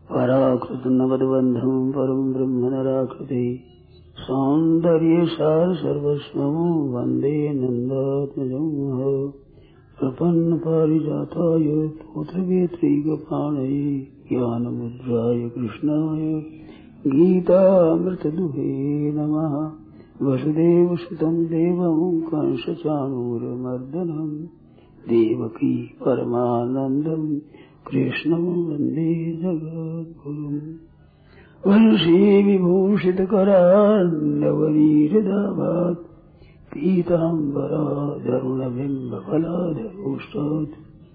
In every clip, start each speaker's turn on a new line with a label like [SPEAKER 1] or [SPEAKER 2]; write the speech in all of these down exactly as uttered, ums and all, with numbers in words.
[SPEAKER 1] पराकृत नवद्बन्धं परं ब्रह्म नराकृते सौन्दर्य सार सर्वस्वं वन्दे नन्दात्मजं प्रपन्न पारिजाताय पुत्रवेत्रैकपाणये ज्ञानमुद्राय कृष्णाय गीतामृतदुहे नमः। वसुदेवसुतं देवं कंसचाणूरमर्दनं देवकी परमानन्दं कृष्णं वन्दे जगद्गुरुम्। वंशी विभूषितकरान्नवनीरदाभात् पीताम्बराधरुणबिम्बफलाधरोष्टात्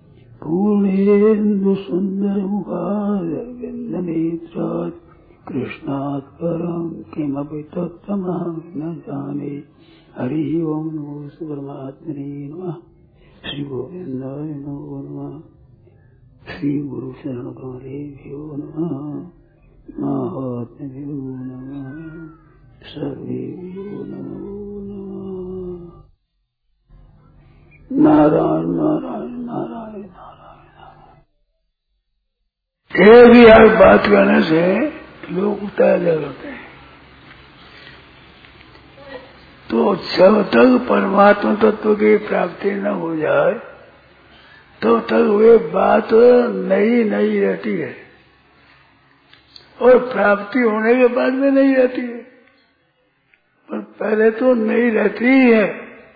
[SPEAKER 1] पूर्णेन्दुसुन्दरमुखारविन्दनेत्रात् कृष्णात् परं किमपि तत्त्वमहं न जाने। हरि ओं नमो परमात्मने नमः। श्री गोविन्दाय नमो नमः। श्री गुरु शरण कमलेभ्यो नमः। महात्म्यो नमः। सर्वेभ्यो नमो नमः। नारायण नारायण नारायण नारायण। एक भी आज बात करने से लोग उतार होते हैं। तो जब तक परमात्मा तत्व की प्राप्ति न हो जाए तो तक वे बात नई नई रहती है और प्राप्ति होने के बाद में नहीं रहती है, पर पहले तो नहीं रहती ही है।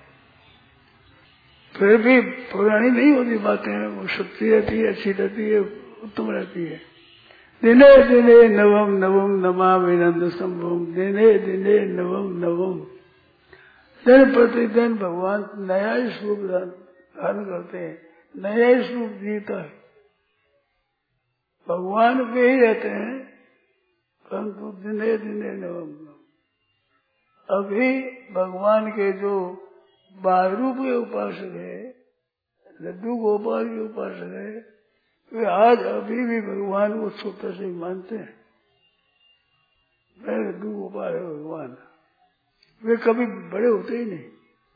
[SPEAKER 1] फिर भी पुरानी नहीं होती बातें, वो सच्ची रहती है, अच्छी रहती है, उत्तम रहती है। दिने दिने नवम नवम नमामि नंद संभवम। दिने दिने नवम नवम। दिन प्रतिदिन भगवान नया ही स्वरूप धारण करते हैं, नया ही स्वरूप जीता है। भगवान पे ही रहते हैं, परंतु दिने दिने नवम नवम। अभी भगवान के जो बाहरू के उपासक है, लड्डू गोपाल के उपासक है, वे आज अभी भी भगवान को छोटा से मानते हैं। मैं लड्डू गोपाल है भगवान। वे कभी बड़े होते ही नहीं।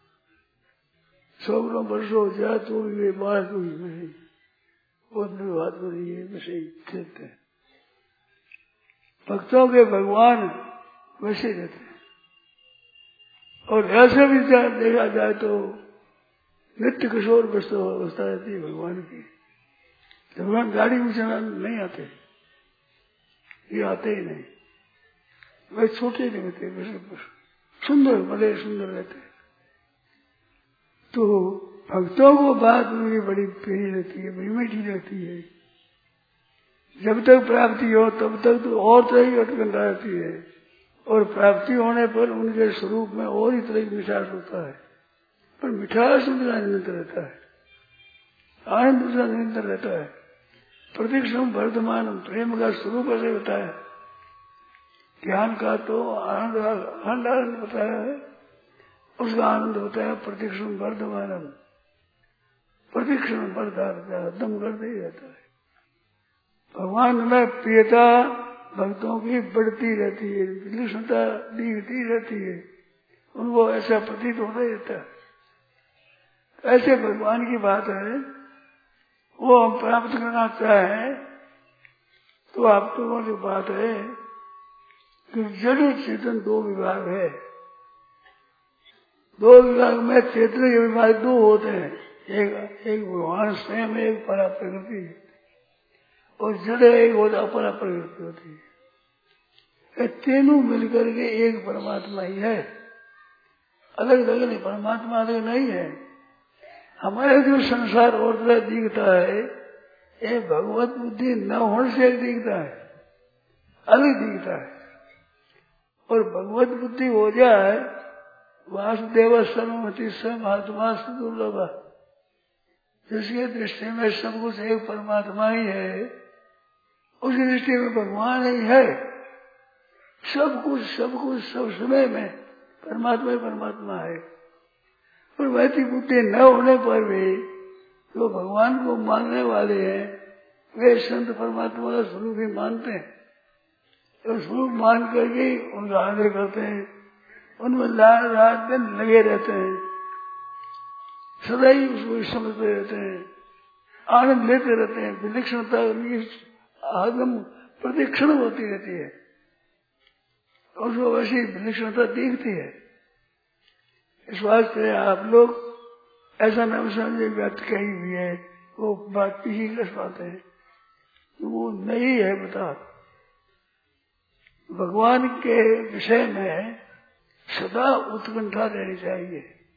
[SPEAKER 1] सौ वर्ष हो जाए तो वे बात हुई नहीं, उतनी बात हो रही है, वैसे ही खेलते हैं। भक्तों के भगवान वैसे रहते हैं। और ऐसे भी देखा जाए तो नित्य किशोर अवस्था रहती है भगवान की। भगवान गाड़ी में चलाने नहीं आते, ये आते ही नहीं। वे छोटे नहीं होते, वैसे सुंदर, बड़े सुंदर रहते हैं। तो भक्तों को बात उनकी बड़ी प्यारी रहती है, बड़ी मीठी रहती है। जब तक प्राप्ति हो तब तक तो और तरह की अटकन रहती है, और प्राप्ति होने पर उनके स्वरूप में और ही तरह की मिठास होता है। पर मिठास उनका निरंतर रहता है, आनंद उनका निरंतर रहता है। प्रतीक्षण वर्धमान प्रेम का स्वरूप ऐसे बताया, ज्ञान का तो आनंद आनंद आनंद बताया है, उसका आनंद होता है प्रतीक्षण वर्धमान। प्रतीक्षण बढ़ता रहता है, दम करते ही रहता है। भगवान में प्रियता भक्तों की बढ़ती रहती है, विलक्षणता दिखती रहती है, उनको ऐसा प्रतीत होता ही रहता है। ऐसे भगवान की बात है, वो हम प्राप्त करना चाहें तो आपको वो जो बात है कि जड़ चेतन दो विभाग है। दो विभाग में चेतन के विभाग दो होते हैं, एक एक भगवान स्वयं, एक परा प्रकृति, और जड़ एक होता अपरा प्रकृति होती है। तीनों मिलकर के एक परमात्मा ही है, अलग अलग नहीं। परमात्मा अलग नहीं है। हमारे जो संसार और तरह दिखता है, ये भगवत बुद्धि न होने से दिखता है, अलग दिखता है। और भगवत बुद्धि हो जाए, वासुदेव सर्वमति महात्मा दुर्लभ, जिसकी दृष्टि में सब कुछ एक परमात्मा ही है, उसकी दृष्टि में भगवान ही है। सब कुछ सब कुछ सब समय में परमात्मा ही परमात्मा है। और वैसी बुद्धि न होने पर भी जो भगवान को मानने वाले हैं, वे संत परमात्मा का स्वरूप ही मानते हैं। तो स्वरूप मान करके उनका आदर करते हैं, उनमें रात दिन लगे रहते हैं, सदा ही उसको समझते रहते हैं, आनंद लेते रहते हैं। विलक्षणता उनकी आगम प्रतिक्षण होती रहती है, उसको वैसी विलक्षणता दिखती है। इस वास्ते आप लोग ऐसा न समझे व्यक्त कही हुई है, वो बात पीछे कर पाते हैं, वो नहीं है। बता, भगवान के विषय में सदा उत्कंठा रहनी चाहिए।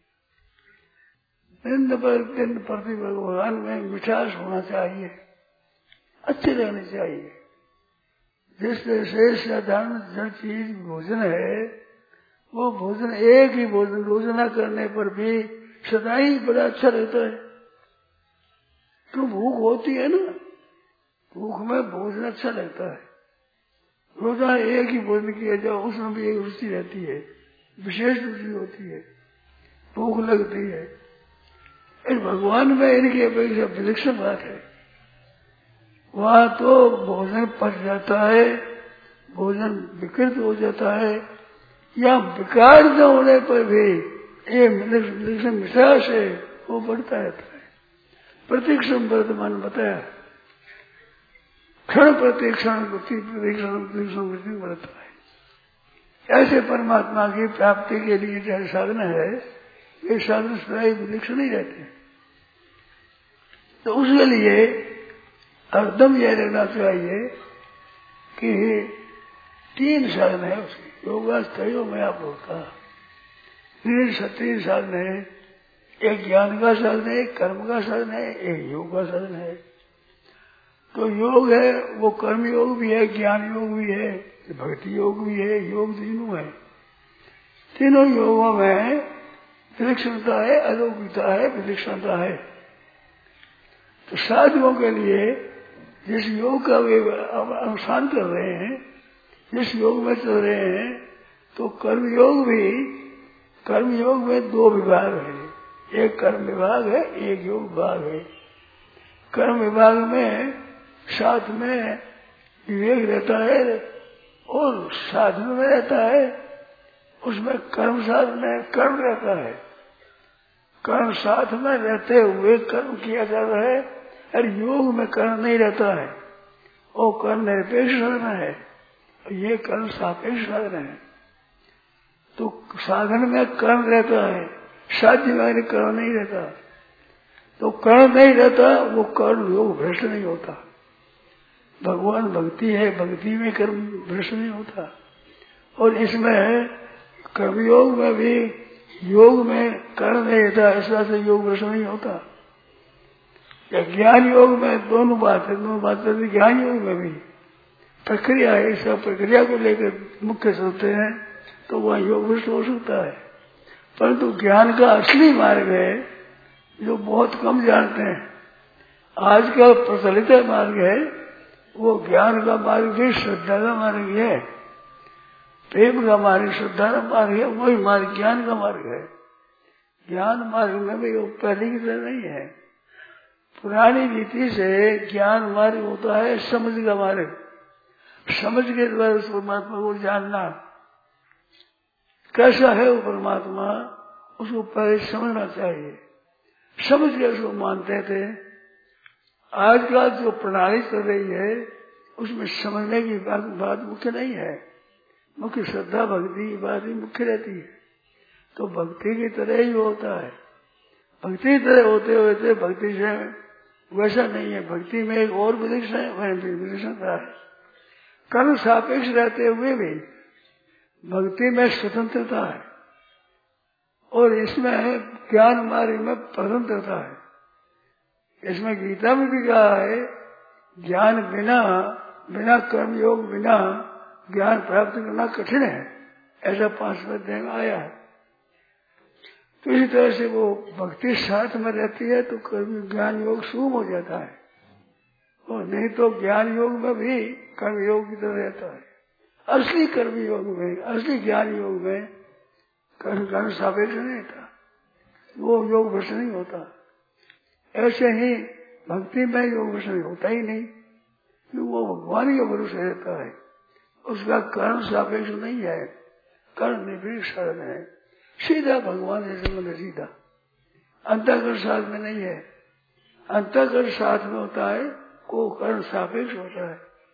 [SPEAKER 1] दिन पर दिन प्रति भगवान में मिठास होना चाहिए, अच्छे रहने चाहिए। जिस जैसे साधारण जड़ चीज भोजन है, वो भोजन एक ही भोजन रोजाना करने पर भी सदा ही बड़ा अच्छा रहता है। क्यों? भूख होती है ना, भूख में भोजन अच्छा लगता है। रोजाना एक ही भोजन किया जाए, उसमें भी एक रुचि रहती है, विशेष रुचि होती है, भूख लगती है। इस भगवान में इनकी अपेक्षा विलक्षण बात है। वहां तो भोजन पच जाता है, भोजन विकृत हो जाता है, या विकार न होने पर भी ये विलक्षण मिठास है, वो बढ़ता रहता है। प्रतीक्षण वर्तमान बताया, क्षण प्रतीक्षण गति प्रतीक्षण प्रतीक्षण वृद्धि बढ़ता है। ऐसे परमात्मा की प्राप्ति के लिए जो साधन है, ये साधन सदा विलक्षण ही रहते हैं। तो उसके लिए एकदम यह रहना चाहिए कि तीन साधन है उसकी। योगास्थयो में आप होता तीन सतीन साधन है, एक ज्ञान का साधन है, एक कर्म का साधन है, एक योग का साधन है। तो योग है वो कर्म योग भी है, ज्ञान योग भी है, भक्ति योग भी है, योग तीनों है। तीनों योगों में विलक्षणता है, अलौकिकता है, विलक्षणता है। तो साधुओं के लिए जिस योग का वे अनुष्ठान कर रहे हैं, जिस योग में चल रहे हैं, तो कर्म योग भी, कर्म योग में दो विभाग है, एक कर्म विभाग है, एक योग विभाग है। कर्म विभाग में साथ में विवेक रहता है और साधन में रहता है, उसमें कर्म साधन में कर्म रहता है। कर्म साथ में रहते हुए कर्म किया जाता है, और योग में कर्म नहीं रहता है, वो कर्म निरपेक्ष साधन है, ये कर्म सापेक्ष साधन है। तो साधन में कर्म रहता है, साध्य में कर्म नहीं रहता। तो कर्म नहीं रहता, वो कर्म योग भ्रष्ट नहीं होता। भगवान भक्ति है, भक्ति में कर्म भ्रष्ट नहीं होता। और इसमें कर्मयोग में भी योग में कर्म नहीं रहता, ऐसा से योग भ्रष्ट नहीं होता। या ज्ञान योग में दोनों बात है, दोनों बात है। ज्ञान योग में भी प्रक्रिया है, सब प्रक्रिया को लेकर मुख्य सोचते हैं, तो वह योग भ्रष्ट हो सकता है। परंतु ज्ञान का असली मार्ग है, जो बहुत कम जानते हैं, आज का प्रचलित मार्ग है, वो ज्ञान का मार्ग भी श्रद्धा का मार्ग है, प्रेम का मार्ग श्रद्धा का मार्ग है, वही मार्ग ज्ञान का मार्ग है। ज्ञान मार्ग में भी वो पहले की तरह नहीं है। पुरानी रीति से ज्ञान मार्ग होता है समझ का मार्ग, समझ के द्वारा उस परमात्मा को जानना, कैसा है वो परमात्मा, उसको पहले समझना चाहिए, समझ के उसको मानते थे। आज का जो प्रणाली चल रही है, उसमें समझने की बात, बात मुख्य नहीं है, मुख्य श्रद्धा भक्ति की बात ही मुख्य रहती है। तो भक्ति की तरह ही होता है, भक्ति की तरह होते हुए थे, भक्ति से वैसा नहीं है। भक्ति में एक और विलक्षण है, विलक्षणता है। कर्म सापेक्ष रहते हुए भी भक्ति में स्वतंत्रता है, और इसमें ज्ञान मार्ग में स्वतंत्रता है। इसमें गीता में भी कहा है, ज्ञान बिना बिना कर्म योग बिना ज्ञान प्राप्त करना कठिन है, ऐसा पांचवें अध्याय में आया है। तो इसी तरह से वो भक्ति साथ में रहती है तो कर्म ज्ञान योग शुभ हो जाता है, और नहीं तो ज्ञान योग में भी कर्म योग की तरह रहता है। असली कर्म योग में, असली ज्ञान योग में कर्म कर्म सापेक्ष नहीं रहता, वो योग भ्रष्ट नहीं होता। ऐसे ही भक्ति में योग भ्रष्ट होता ही नहीं, क्योंकि वो भगवान के भरोसे रहता है, उसका कर्म सापेक्ष नहीं है, कर्म निरपेक्ष साधन है, सीधा भगवान से संबंध सीधा। अंतःकरण साथ में नहीं है, अंतःकरण साथ में होता है, को कर्म सापेक्ष होता है।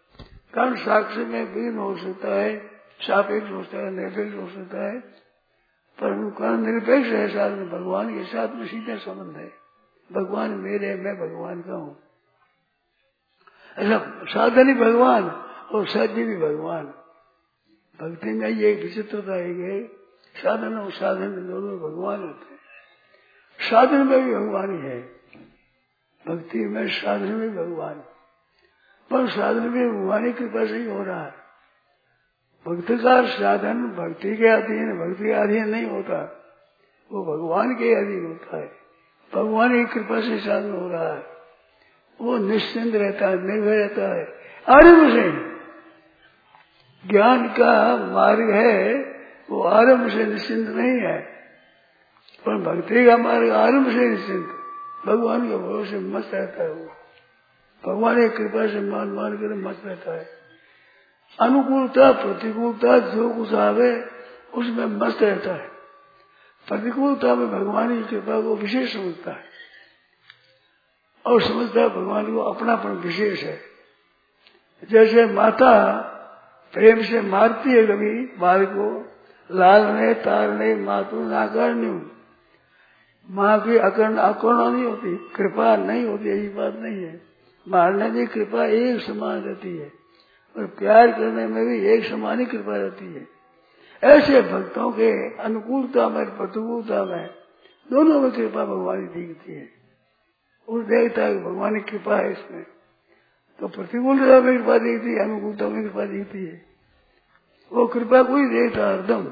[SPEAKER 1] कारण साक्ष्य में भिन्न हो सकता है, सापेक्ष हो सकता है, निरपेक्ष हो सकता है, पर कारण निरपेक्ष है साधन भगवान के साथ में सीधा संबंध है। भगवान मेरे, मैं भगवान का हूँ। ऐसा साधन ही भगवान और साध्य भी भगवान। भक्ति में ये विचित्रता है, साधन और साधन दोनों भगवान होते हैं। साधन में भी भगवान ही है, भक्ति में साधन में भगवान, पर साधन में भगवान की कृपा से ही हो रहा है। भक्ति का साधन भक्ति के अधीन, भक्ति के अधीन नहीं होता, वो भगवान के अधीन होता है। भगवान की कृपा से साधन हो रहा है, वो निश्चिंत रहता है, निर्भय रहता है। आरंभ से ज्ञान का मार्ग है, वो आरंभ से निश्चिंत नहीं है, पर भक्ति का मार्ग आरंभ से निश्चिंत, भगवान के भरोसे मस्त रहता है। वो भगवान की कृपा से मान मान कर मस्त रहता है। अनुकूलता प्रतिकूलता जो कुछ आवे उसमें मस्त रहता है। प्रतिकूलता में भगवान की कृपा को विशेष समझता है और समझता है भगवान को अपनापन विशेष है। जैसे माता प्रेम से मारती है कभी बाल को, लालने तारने मातु नाकर्ण्यु, माँ की अकर्ण अकर्ण नहीं होती, कृपा नहीं होती, यही बात नहीं है। मारने की कृपा एक समान रहती है और प्यार करने में भी एक समान ही कृपा रहती है। ऐसे भक्तों के अनुकूलता में प्रतिकूलता में दोनों में कृपा भगवान की दिखती है। उस देखता है भगवान की कृपा है इसमें, तो प्रतिकूलता में कृपा दिखती है, अनुकूलता में कृपा दिखती है। वो कृपा कोई देखता है हरदम,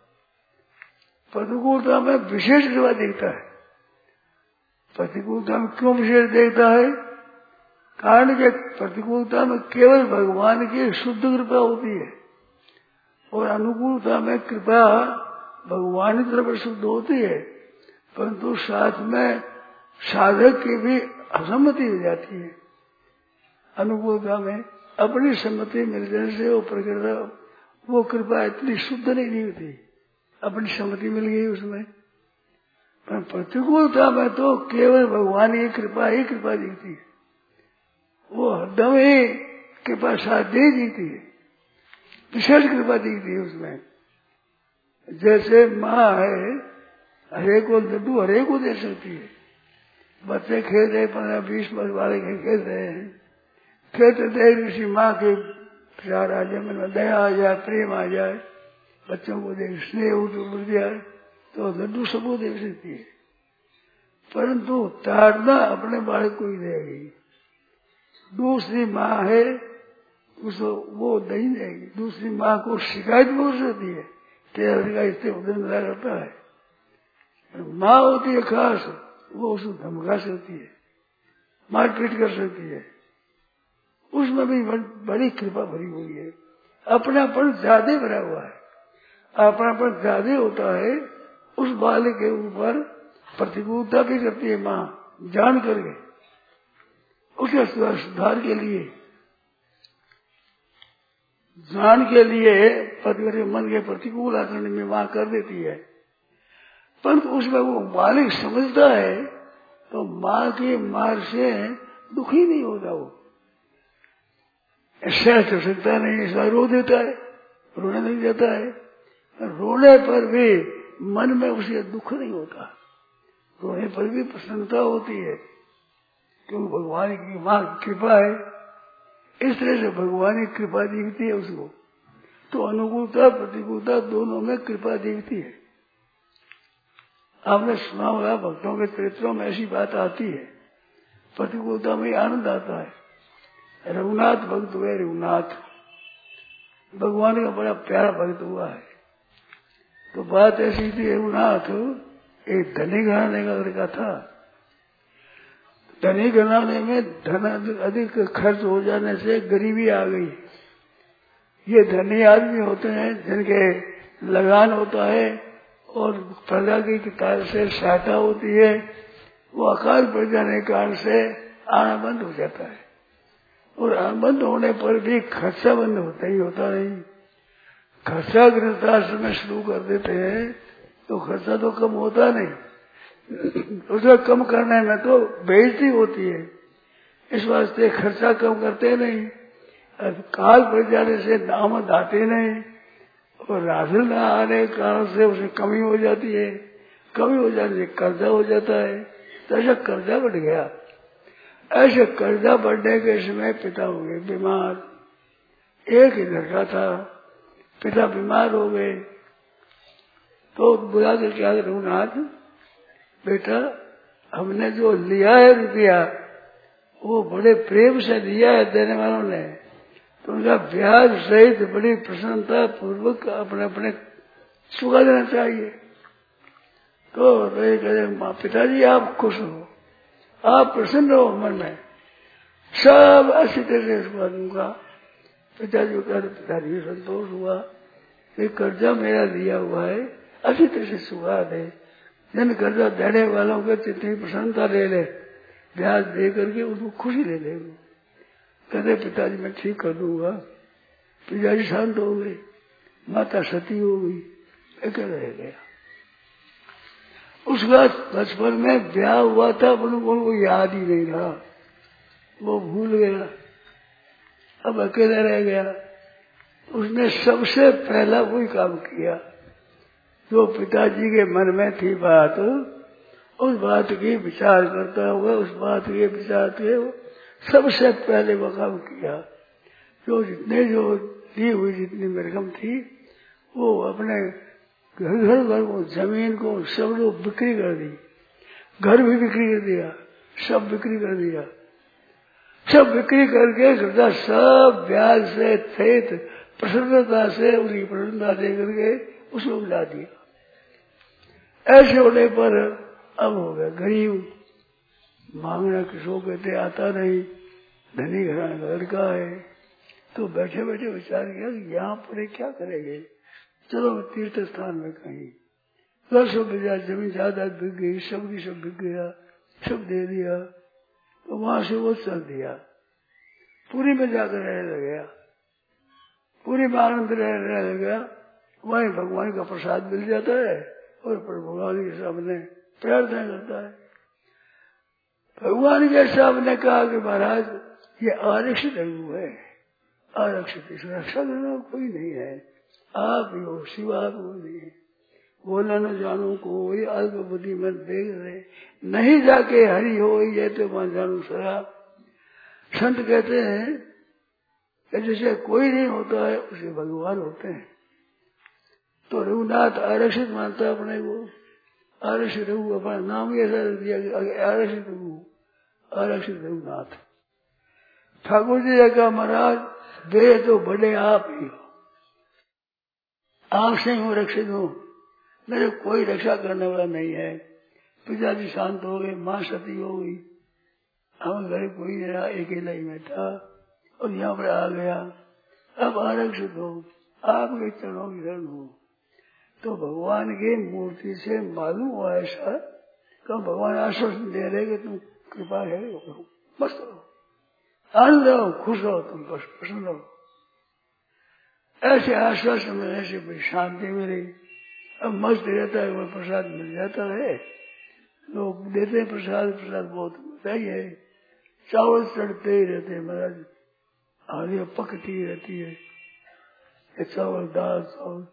[SPEAKER 1] प्रतिकूलता में विशेष कृपा देखता है। प्रतिकूलता में क्यों विशेष देखता है? कारण के प्रतिकूलता में केवल भगवान की शुद्ध कृपा होती है और अनुकूलता में कृपा भगवान की तरफ शुद्ध होती है, परंतु साथ में साधक की भी असम्मति हो जाती है। अनुकूलता में अपनी सम्मति मिल जाने से वो प्रकृति वो कृपा इतनी शुद्ध नहीं दिखती, अपनी सम्मति मिल गई उसमें। पर प्रतिकूलता में तो केवल भगवान की कृपा ही कृपा दिखती है, वो हरदम ही कृपा साध्य दिखती है, विशेष कृपा दिखती है उसमें। जैसे माँ है, हरेक को लड्डू हरेक को दे सकती है। बच्चे खेल रहे, पंद्रह बीस वर्ष वाले खेल रहे हैं, खेलते देख किसी माँ के प्यार आ जाए, मन में दया आ जाए, प्रेम आ जाए, बच्चों को देख स्नेह उड़ जाए, तो लड्डू सबको दे सकती है। परंतु ताड़ना अपने बालक को ही देगी। दूसरी माँ है उसको वो नहीं देगी, दूसरी माँ को शिकायत बोल सकती है, तेरा इससे उधर मिला करता है। माँ होती है खास, वो उसको धमका सकती है, मारपीट कर सकती है, उसमें भी बड़ी कृपा भरी हुई है। अपनापन ज्यादा भरा हुआ है, अपनापन ज्यादा होता है, उस बालक के ऊपर प्रतिकूलता भी करती है माँ जान करके, उसके सुधार के लिए, जान के लिए पति मन के प्रतिकूल आचरण में माँ कर देती है। परंतु उसमें वो बालक समझता है तो माँ के मार से दुखी नहीं होता, वो सहन कर सकता नहीं, ऐसा रो देता है, रोने लग जाता है। रोने पर भी मन में उसे दुख नहीं होता, रोने पर भी प्रसन्नता होती है, क्योंकि भगवान की माँ की कृपा है। इस तरह से भगवान की कृपा दिखती है उसको, तो अनुकूलता प्रतिकूलता दोनों में कृपा दिखती है। आपने सुना होगा भक्तों के चरित्रों में ऐसी बात आती है, प्रतिकूलता में आनंद आता है। रघुनाथ भक्त हुए, रघुनाथ भगवान का बड़ा प्यारा भक्त हुआ है। तो बात ऐसी थी, रघुनाथ एक धनी घराने का लड़का था। धनी घराने में धन अधिक खर्च हो जाने से गरीबी आ गई। ये धनी आदमी होते हैं जिनके लगान होता है और प्रजा की किताब से सहायता होती है, वो अकाल पड़ जाने के कारण से आना बंद हो जाता है, और बंद होने पर भी खर्चा बंद होता ही होता नहीं। खर्चा गृहस्थाश्रम में शुरू कर देते हैं तो खर्चा तो कम होता नहीं, उसे कम करने में तो बेइज्जती होती है, इस वास्ते खर्चा कम करते नहीं। काल पड़ जाने से आमद आते नहीं और राशि न आने के कारण से उसे कमी हो जाती है, कमी हो जाने से कर्जा हो जाता है। तो ऐसा कर्जा बढ़ गया। ऐसे कर्जा बढ़ने के समय पिता हो गए बीमार। एक ही लड़का था, पिता बीमार हो गए तो बुला के क्या रघुनाथ बेटा हमने जो लिया है रुपया वो बड़े प्रेम से लिया है देने वालों ने, तो उनका ब्याज सहित बड़ी प्रसन्नता पूर्वक अपने अपने चुका देना चाहिए। तो कहते पिताजी आप खुश हो, आप प्रसन्न हो मन में, सब अच्छी तरह से चुका दूंगा। पिताजी को कहते पिताजी संतोष हुआ कि कर्जा मेरा लिया हुआ है अच्छी तरह से चुका दे। जिन कर्जा देने वालों के जितनी प्रसन्नता ले ले, ब्याज दे करके उसको खुशी ले ले। कहते पिताजी मैं ठीक कर दूंगा। पिताजी शांत हो गए, माता सती हो गई, अकेले रह गया। उसका बचपन में ब्याह हुआ था पर उनको याद ही नहीं रहा, वो भूल गया, अब अकेले रह गया। उसने सबसे पहला वही काम किया जो पिताजी के मन में थी बात, उस बात की विचार करता हुआ उस बात के विचार के सबसे पहले वो काम किया। जो जितने जो दी हुई जितनी रकम थी वो अपने घर घर घर को जमीन को सब लोग बिक्री कर दी, घर भी बिक्री कर दिया, सब बिक्री कर दिया। सब बिक्री करके करता सब ब्याज से सहित प्रसन्नता से उनकी प्रसन्नता दे करके उसको मिला दिया। ऐसे होने पर अब हो गया गरीब, मांगना किसको कहते आता नहीं, धनी घराने का लड़का है। तो बैठे बैठे विचार किया कि यहाँ पर क्या करेंगे, चलो तीर्थ स्थान में कहीं। वर्षों में जमीन जायदाद बिक गई, सब की सब बिक गया, सब दे दिया। तो वहां से वो चल दिया, पूरी में जाकर रहने लग गया, पूरी में आनंद रहने लग गया। वहीं भगवान का प्रसाद मिल जाता है और भगवान के सामने प्रार्थना करता है। भगवान के सामने कहा कि महाराज ये आरक्षित है, आरक्षित रक्षा करना कोई नहीं है, आप ही हो, शिवा आप हो नहीं है। बोला न जानो कोई अल्प बुद्धि मत देख रहे, नहीं जाके हरि हो ये तो वहां जानू सरा। संत कहते हैं कि जैसे कोई नहीं होता है उसे भगवान होते हैं। तो रघुनाथ आरक्षित मानता अपने को, आरक्षित रघु अपना नाम ही ऐसा दिया कि आरक्षित रघु, आरक्षित रघुनाथ। ठाकुर जी ने कहा महाराज वे तो बड़े आप ही हो, आप से हूँ रक्षित हूँ, मेरे कोई रक्षा करने वाला नहीं है। पिताजी शांत हो गए, माँ सती हो गई, हम घर कोई नहीं रहा, अकेला ही मैं था और यहाँ पर आ गया। अब आरक्षित हो, आपके चरणों की शरण हो। तो भगवान की मूर्ति से मालूम हुआ ऐसा कि भगवान आश्वासन दे रहे कि तुम कृपा है, मस्त रहो, आनंद रहो, खुश रहो, तुम बस प्रसन्न रहो। ऐसे आश्वासन मिलने से कोई शांति मिली। अब मस्त रहता है, वह प्रसाद मिल जाता है, लोग देते हैं प्रसाद, प्रसाद बहुत होता ही है। चावल चढ़ते ही रहते हैं महाराज, आगे पकती ही रहती है, चावल दाल चावल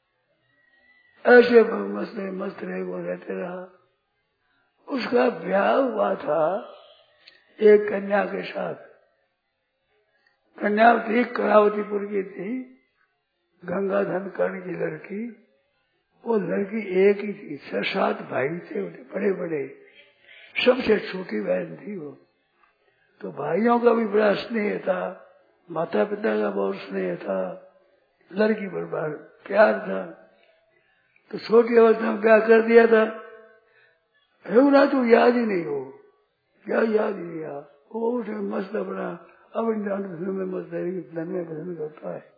[SPEAKER 1] ऐसे मस्त मस्त रहे वो रहते रहा। उसका ब्याह हुआ था एक कन्या के साथ। कन्या थी करावतीपुर की थी, गंगाधर कर्ण की लड़की। वो लड़की एक ही थी, छह सात भाई थे बड़े बड़े, सबसे छोटी बहन थी वो। तो भाइयों का भी बड़ा स्नेह था, माता पिता का बहुत स्नेह था, लड़की पर बड़ा प्यार था। तो छोटी अवस्था में ब्याह कर दिया था। ना तो याद ही नहीं हो, क्या याद ही नहीं आ, वो उसे मस्त अपना अपने धन में मस्त धन में भजन करता है।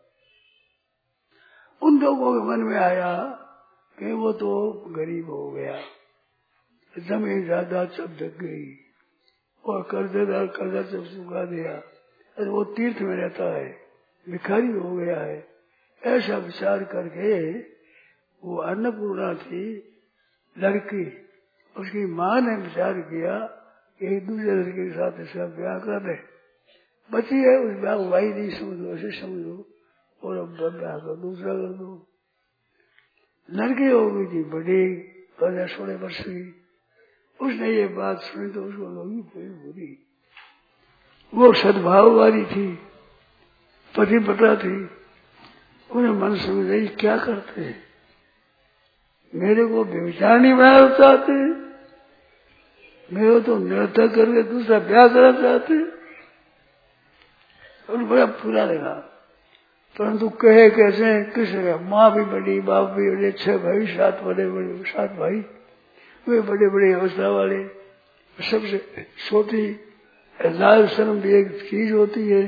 [SPEAKER 1] उन लोगों के मन में आया कि वो तो गरीब हो गया, जमीन जायदाद सब जग गई और कर्जदार कर्जा सब चुका दिया, अरे वो तीर्थ में रहता है, भिखारी हो गया है। ऐसा विचार करके वो अन्नपूर्णा थी लड़की, उसकी माँ ने विचार किया कि एक दूसरे लड़के के साथ इसका ब्याह कर दे। बची है उस ब्याह को भाई नहीं समझो, ऐसे समझो, और अब ब्याह कर दूसरा कर दो। लड़की हो गई थी बड़ी, पंद्रह सोलह वर्ष की, उसने ये बात सुनी तो उसको लगी बड़ी बुरी। वो सद्भाव वाली थी, पतिव्रता थी, उन्हें मन समझ आई क्या करते हैं, मेरे को व्यभिचार नहीं बनाना चाहते, मेरे तो निरर्थक करके दूसरा ब्याह करना चाहते। और बड़ा बुरा लगा, परंतु कहे कैसे, किसे का माँ भी बड़ी, बाप भी बड़े, छह भाई, सात बड़े बड़े सात भाई, वे बड़े बड़े अवस्था वाले, सबसे छोटी लाल शर्म भी एक चीज होती है।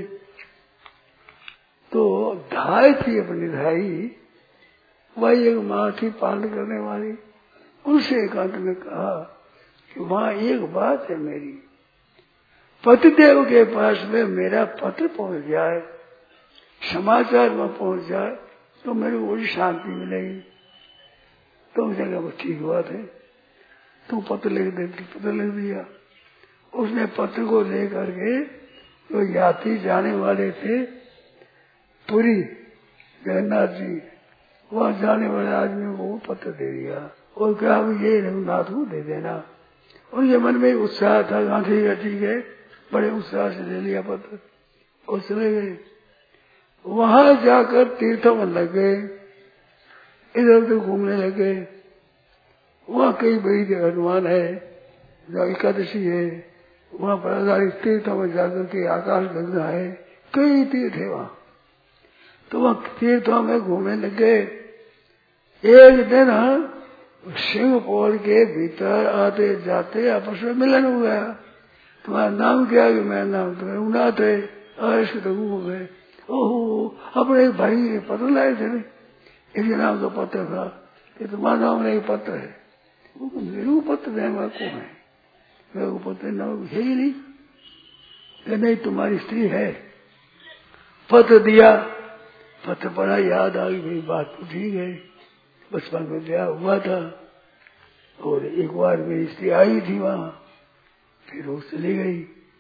[SPEAKER 1] तो ढाई थी अपनी ढाई, वही एक माँ थी पालन करने वाली, उनसे एकांत में कहा कि माँ एक बात है मेरी, पतिदेव के पास में मेरा पत्र पहुंच जाए, समाचार में पहुंच जाए तो मेरी बड़ी शांति मिलेगी। तो मुझे कहा ठीक बात है, तू पत्र लिख दे। पत्र लिख दिया उसने। पत्र को लेकर के जो यात्री जाने वाले थे पुरी जगन्नाथ जी, वहां जाने वाले आदमी को पत्र दे दिया और क्या ये रघुनाथ को दे देना। उनके मन में उत्साह था, हाँ ठीक है ठीक है, बड़े उत्साह से दे लिया पत्र और चले गए। वहां जाकर तीर्थों में लग गए, इधर उधर घूमने लगे। वहां कई बड़ी हनुमान है, जो एकादशी है, वहां पर तीर्थों में जाकर के आकाश गंगा है, कई तीर्थ है वहां। तो वहां तीर्थों में घूमने लगे। एक दिन सिंह पोल के भीतर आते जाते आपस में मिलन हुआ। तुम्हारा नाम क्या है? मेरा नाम तो रघुनाथ है। ऐसे रघु हो गए। ओहो, अपने एक भाई के पत्र लाए थे, इसके नाम का पत्र था, कि तुम्हारा नाम नहीं पत्र है। वो मेरे को पत्र देने वाला कौन है? मेरे को पत्र नाम है ही नहीं। कि नहीं तुम्हारी स्त्री है। पत्र दिया, पत्र पढ़ा, याद आ गई, मेरी बात तो ठीक है, बचपन में ब्याह हुआ था और एक बार मेरी स्त्री आई थी वहां, फिर वो चली गई।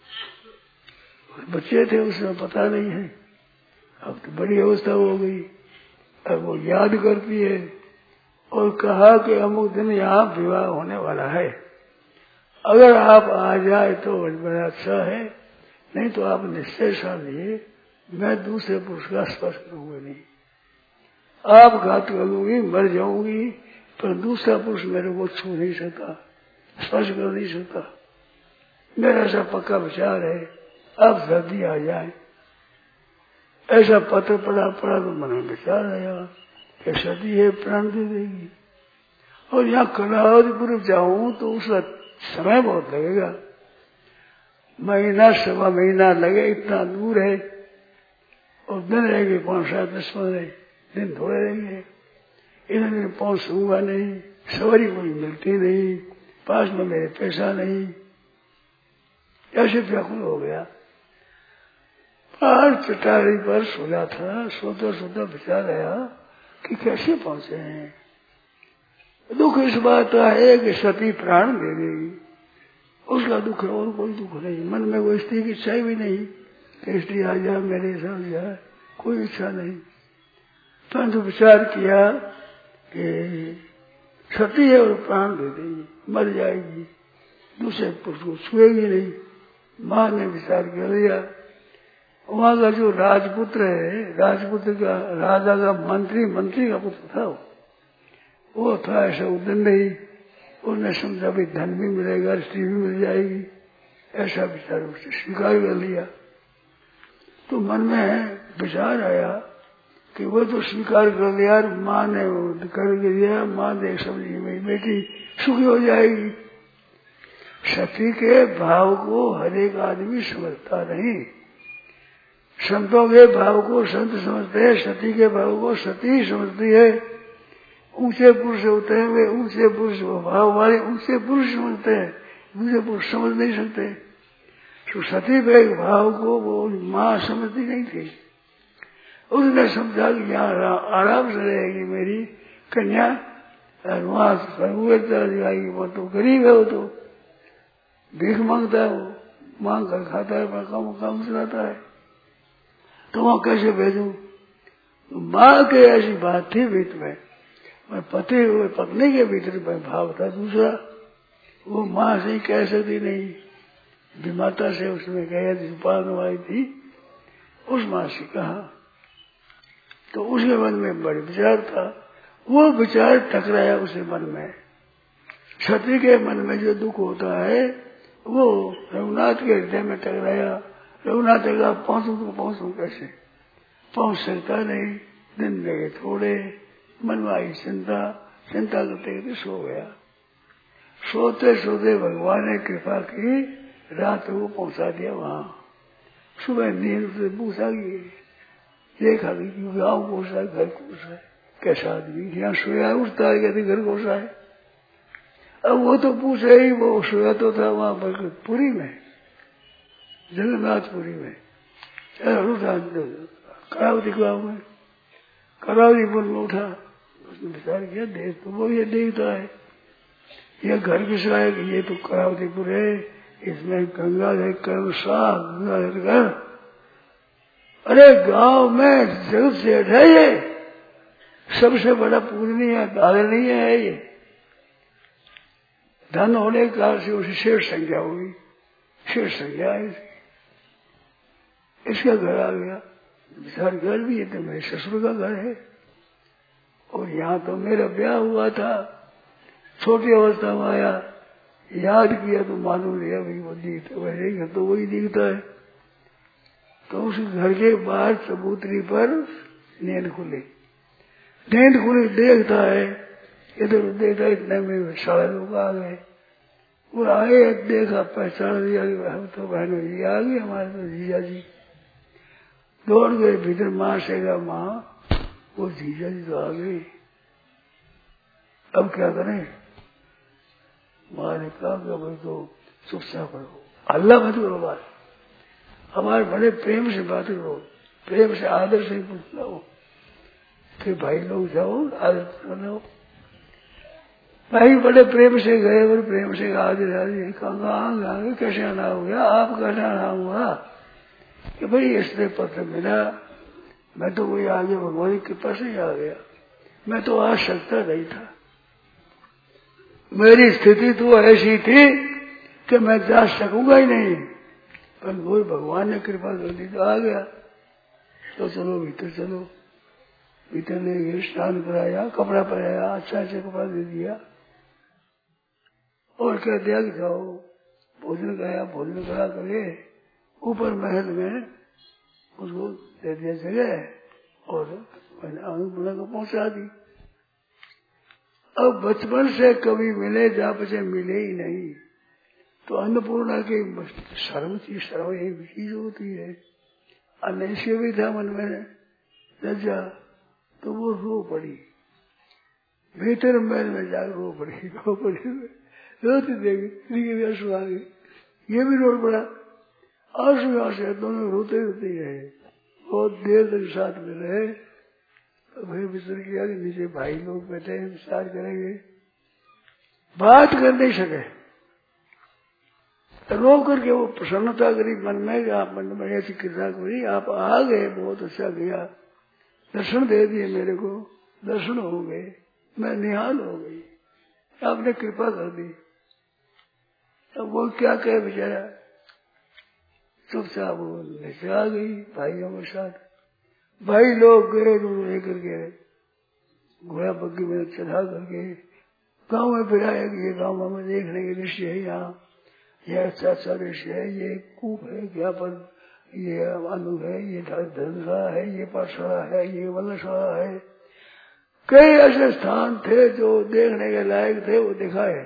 [SPEAKER 1] बच्चे थे उसमें पता नहीं है, अब तो बड़ी अवस्था हो गई। अब वो याद करती है और कहा कि अमुक दिन यहाँ विवाह होने वाला है, अगर आप आ जाए तो बड़ा अच्छा है, नहीं तो आप निश्चय सान लिए मैं दूसरे पुरुष का स्पर्श करूंगा नहीं। आप घात करूंगी, मर जाऊंगी, पर दूसरा पुरुष मेरे को छू नहीं सकता, स्पर्श कर नहीं सकता। मेरा ऐसा पक्का विचार है, आप जल्दी आ जाए। ऐसा पत्र पढ़ा पढ़ा तो मन में विचार आया कि सती है, प्राण दे देगी। और यहाँ कलावतीपुर जाऊं तो उसका समय बहुत लगेगा, महीना सवा महीना लगे, इतना दूर है। और दिन रहेंगे पांच सात दस पंद्रह दिन, थोड़े रहेंगे। इतने दिन पहुंच सकूंगा नहीं, सवारी कोई मिलती नहीं, पास में मेरे पैसा नहीं। ऐसे व्याकुल हो गया। पार चटाई पर सोया था, सोता सोता विचार आया कि कैसे पहुंचे हैं। दुख इस बात का है कि सती प्राण दे देगी, उसका दुख है और कोई दुख नहीं। मन में कोई स्त्री की इच्छा भी नहीं कि स्त्री आ जाए मेरे साथ जाए, कोई इच्छा नहीं। परंतु विचार किया कि सती है और प्राण दे देगी, मर जाएगी, दूसरे पुरुष को छुएगी नहीं। माँ ने विचार कर लिया। वहां का जो राजपुत्र है, राजपुत्र का राजा का मंत्री मंत्री का पुत्र था, वो था ऐसा उदन नहीं। उसने समझा भी धन भी मिलेगा, स्त्री भी मिल जाएगी, ऐसा विचार उसने स्वीकार कर लिया। तो मन में विचार आया कि वो तो स्वीकार कर लिया, माँ ने कर दिया, माँ ने समझी मेरी बेटी सुखी हो जाएगी। सती के भाव को हर एक आदमी समझता नहीं। संतों के भाव को संत समझते हैं, सती के भाव को सती समझती है। ऊंचे पुरुष होते हैं वे ऊंचे पुरुष भाव वाले ऊंचे पुरुष समझते हैं, दूसरे पुरुष समझ नहीं सकते। तो सती के भाव को वो माँ समझती नहीं थी। उसने समझा कि यहाँ आराम से रहेगी मेरी कन्या, और वहां जाएगी। वो तो गरीब है, वो तो भीख मांगता है, वो मांग कर खाता है, काम काम चलाता है। तो वहां कैसे भेजूं? माँ के ऐसी बात थी बीच में, मैं पति हुए पत्नी के भीतर में भाव था दूसरा, वो माँ से कह सकती नहीं, विमाता से उसने कहा जिस आई थी उस माँ से कहा, तो उसके मन में बड़े विचार था, वो विचार टकराया उसके मन में। क्षत्रिय के मन में जो दुख होता है वो रघुनाथ के हृदय में टकराया। रघुनाथ का पहुंचू तो पहुंचू कैसे, पहुंच सकता नहीं, दिन लगे थोड़े, मनवाई चिंता, चिंता करते करते सो गया। सोते सोते भगवान ने कृपा की, रात को पहुंचा दिया वहां। सुबह नींद से पूछा कि देखा कि गाँव कौन सा है, घर कौन सा है, कैसा आदमी, यहाँ सोया उठता है, कहते घर कौन सा है। अब वो तो पूछे ही, वो सोया तो था वहां पर पुरी में, जगन्नाथपुरी में, करावती गाँव में, करावती पुल में उठा। उसने विचार किया, देख तो वो ये देखता है, यह घर किसका है कि ये तो करावतीपुर है, इसमें गंगा है, कर्म शाह गंगा है घर। अरे गांव में जगत सेठ है ये, सबसे बड़ा पूजनीय आदरणीय है ये, धन होने के कारण से उसे शेष संख्या हुई, शेष संख्या है, इसका घर आ गया। विचार घर भी है तो मेरे ससुर का घर है, और यहाँ तो मेरा ब्याह हुआ था, छोटी अवस्था में आया, याद किया तो मालूम नहीं है भाई वो दिखता वैसे घर तो वही दिखता है। तो उस घर के बाहर चबूतरी पर नींद खुली, नींद खुली, देखता है इधर देखा, इतने में सारे लोग आ गए, वो आए, देखा पहचान दिया, हम तो बहनों जी आ गए, हमारे तो जीजा जी। दौड़ गए भीतर, माँ से कहा माँ वो जीजा जी तो आ गए, अब क्या करें? माँ ने कहा कि भाई तो चुपचाप रहो, अल्लाह मत करो बात, हमारे बड़े प्रेम से बात करो, प्रेम से आदर से पूछ लो कि भाई लोग जाओ आदर करो। भाई बड़े प्रेम से गए और प्रेम से आदर आदि कहाँ कैसे आना हो गया, आप कैसे आना हुआ कि भाई इसने पत्र मिला, मैं तो वही आगे भगवान की कृपा से आ गया, मैं तो आ सकता नहीं था, मेरी स्थिति तो ऐसी थी कि मैं जा सकूंगा ही नहीं, पर वो भगवान ने कृपा कर दी तो आ गया। तो चलो भीतर चलो, भीतर ले गए, स्नान कराया, कपड़ा पहनाया, अच्छा अच्छा कपड़ा दे दिया और कह दिया कि जाओ भोजन कराया, भोजन करा करे ऊपर महल में उसको दे दिया जगह और मैंने अन्नपूर्णा को पहुंचा दी। अब बचपन से कभी मिले जहाँ पे मिले ही नहीं, तो अन्नपूर्णा की सर्व चीज सर्व एक चीज होती है। अनैश्य भी था मन में लज्जा, तो वो रो पड़ी, भीतर महल में जाकर रो पड़ी, रो पड़ी रोती देगी, आंसू आ गए, ये भी रो पड़ा, आंसू आंसू दोनों रोते रोते रहे, बहुत देर तक साथ में रहे। तो भाई विचार किया कि नीचे भाई लोग बैठे हैं, विचार करेंगे, बात कर नहीं सके, रो करके वो प्रसन्नता करी मन में, आप मन में ऐसी कृपा करी, आप आ गए, बहुत अच्छा किया, दर्शन दे दिए मेरे को, दर्शन हो गए, मैं निहाल हो गई, आपने कृपा कर दी। अब वो क्या कहे बेचारा, चुपचाप वो नीचे आ गई भाइयों के साथ। भाई लोग गए तो लेकर के घोड़ा बग्गी में चढ़ा करके गाँव में फिराया कि ये गाँव में देखने के दृश्य है, यहाँ यह अच्छा अच्छा दृश्य है, ये कूप है, यहाँ पर ये अनु है, ये धर्मशाला है, ये पाठशाला है, ये वनशाला है, कई ऐसे स्थान थे जो देखने के लायक थे, वो दिखाए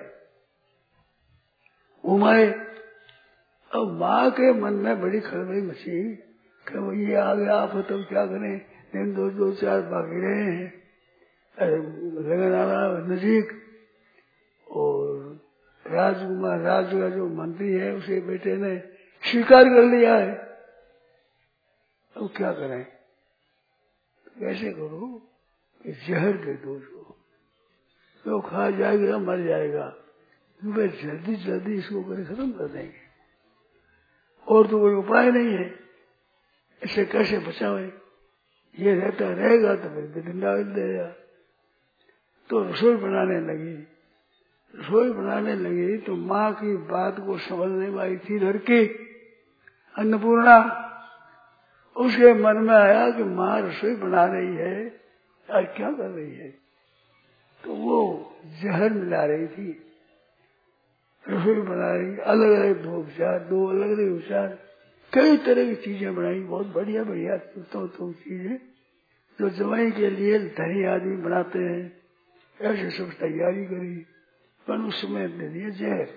[SPEAKER 1] घुमाए। अब माँ के मन में बड़ी खलबली मची कि वो ये आ गया, आप तो क्या करें, दिन दो दो चार बाकी रहे हैं, लगन आना नजीक, और राजकुमार राज का जो मंत्री है उसे बेटे ने स्वीकार कर लिया है, अब क्या करें, कैसे करो, जहर दे दो उसको, तो खा जाएगा मर जाएगा, वे जल्दी जल्दी इसको करे खत्म कर देंगे, और तो कोई उपाय नहीं है। इसे कैसे बचावे? ये रहता रहेगा तो फिर दिन डाल देगा। तो रसोई बनाने लगी। रसोई बनाने लगी तो माँ की बात को समझने वाली थी लड़की अन्नपूर्णा। उसके मन में आया कि माँ रसोई बना रही है, आज क्या कर रही है? तो वो जहर मिला रही थी, रसोई बना रही, अलग अलग दो उपचार, दो अलग अलग उपचार, कई तरह की चीजें बनाई, बहुत बढ़िया बढ़िया तो, तो चीजें जो जवाई के लिए धनी आदमी बनाते हैं, ऐसे सब तैयारी करी, पर उस समय दे दिया जहर।